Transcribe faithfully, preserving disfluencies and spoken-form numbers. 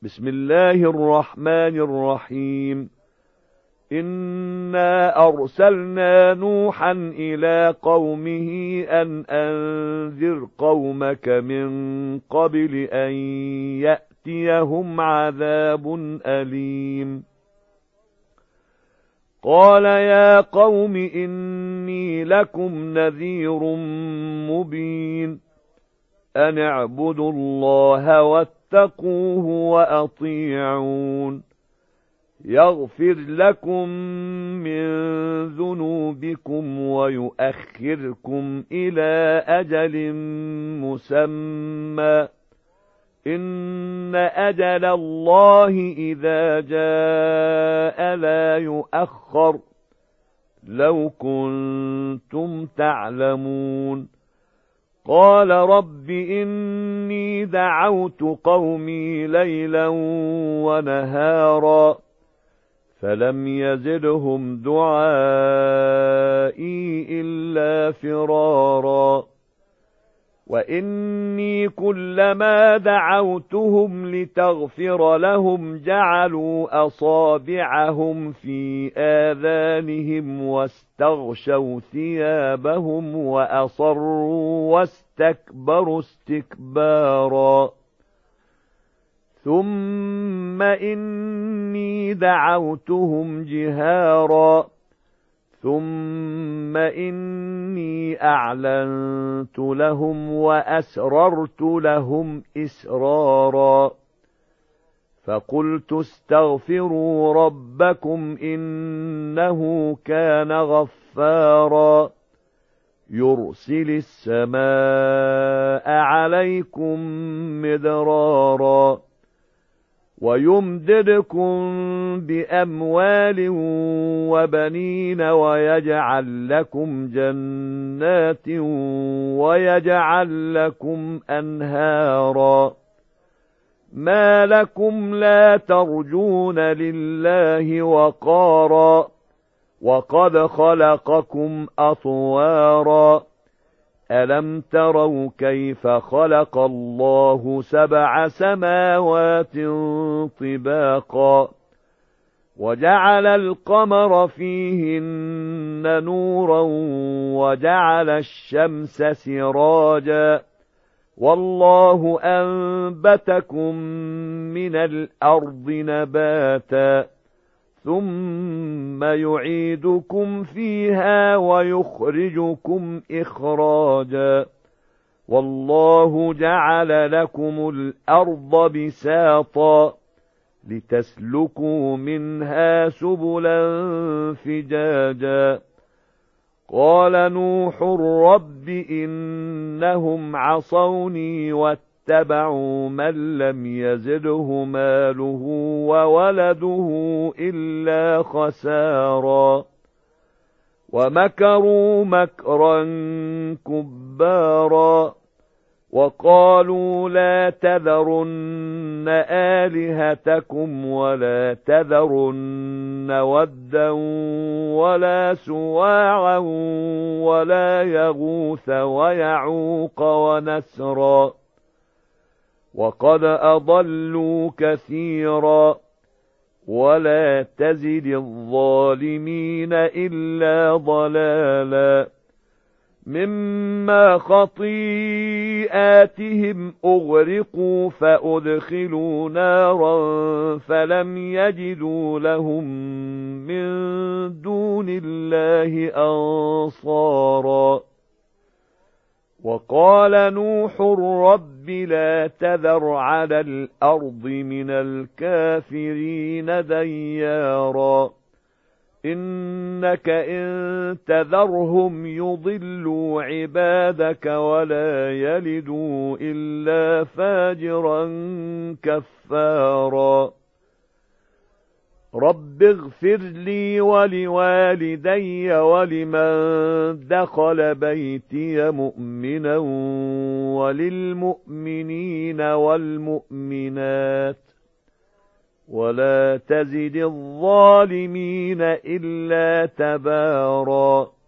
بسم الله الرحمن الرحيم إنا أرسلنا نوحا إلى قومه أن أنذر قومك من قبل أن يأتيهم عذاب أليم قال يا قوم إني لكم نذير مبين أن اعبدوا الله واتقوه وأطيعون يغفر لكم من ذنوبكم ويؤخركم إلى أجل مسمى إن أجل الله إذا جاء لا يؤخر لو كنتم تعلمون قال رب إني دعوت قومي ليلا ونهارا فلم يزدهم دعائي إلا فرارا وإني كلما دعوتهم لتغفر لهم جعلوا أصابعهم في آذانهم واستغشوا ثيابهم وأصروا واستكبروا استكبارا ثم إني دعوتهم جهارا ثم إني أعلنت لهم وأسررت لهم إسرارا فقلت استغفروا ربكم إنه كان غفارا يرسل السماء عليكم مدرارا ويمددكم بأموال وبنين ويجعل لكم جنات ويجعل لكم أنهارا ما لكم لا ترجون لله وقارا وقد خلقكم أطوارا ألم تروا كيف خلق الله سبع سماوات طباقا وجعل القمر فيهن نورا وجعل الشمس سراجا والله أنبتكم من الأرض نباتا ثم يعيدكم فيها ويخرجكم إخراجا والله جعل لكم الأرض بساطا لتسلكوا منها سبلا فجاجا قال نوح رب إنهم عصوني واتبعوا من لم يزده ماله وولده إلا خسارا ومكروا مكرا كبارا وقالوا لا تذرن آلهتكم ولا تذرن ودا ولا سواعا ولا يغوث ويعوق ونسرا وقد أضلوا كثيرا ولا تزد الظالمين إلا ضلالا مما خطيئاتهم أغرقوا فأدخلوا نارا فلم يجدوا لهم من دون الله أنصارا وقال نوح رب لا تذر على الأرض من الكافرين ديارا إنك إن تذرهم يضلوا عبادك ولا يلدوا إلا فاجرا كفارا رب اغفر لي ولوالدي ولمن دخل بيتي مؤمنا وللمؤمنين والمؤمنات ولا تزد الظالمين إلا تبارا